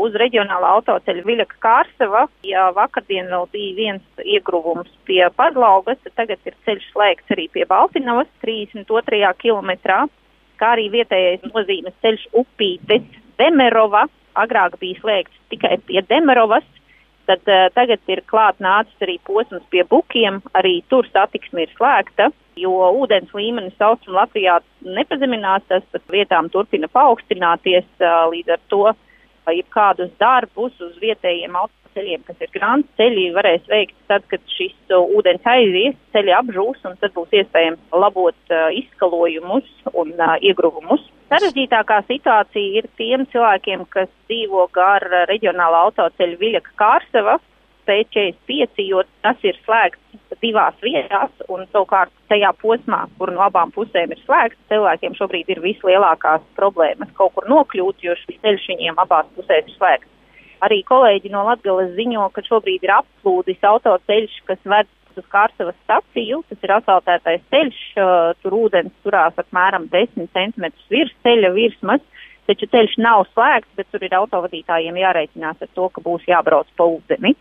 uz reģionālā autoceļa Viļaka Kārsava. Ja vakardien vēl bija viens iegruvums pie Padlaugas, tad tagad ir ceļš slēgts arī pie Baltinavas 32. kilometrā, kā arī vietējais nozīmes ceļš Upītes Demerova. Agrāk bija slēgts tikai pie Demerovas, tad tagad ir klāt nācis arī posms pie Bukiem, arī tur satiksme ir slēgta, jo ūdens līmenis Austrum Latvijā nepazeminās, tas pat vietām turpina paaugstināties, līdz ar to, ja kādus darbus uz vietējiem autoceļiem, kas ir grāns ceļi, varēs veikt tad, kad šis ūdens aizies, ceļi apžūs, un tad būs iespējams labot izskalojumus un iegruvumus. Sarežģītākā situācija ir tiem cilvēkiem, kas dzīvo gar reģionālā autoceļa Viļaka Kārsava P45, jo tas ir slēgts divās vietās, un savukārt tajā posmā, kur no abām pusēm ir slēgts, cilvēkiem šobrīd ir vislielākās problēmas kaut kur nokļūt, jo šis ceļš viņiem abās pusēs ir slēgts. Arī kolēģi no Latgales ziņo, ka šobrīd ir applūdis autoceļš, kas ved uz Kārsavas staciju, tas ir asfaltētais ceļš, tur ūdens turās apmēram 10 cm virs ceļa virsmas, taču ceļš nav slēgts, bet tur ir autovadītājiem jārēķinās ar to, ka būs jābrauc pa ūdeni.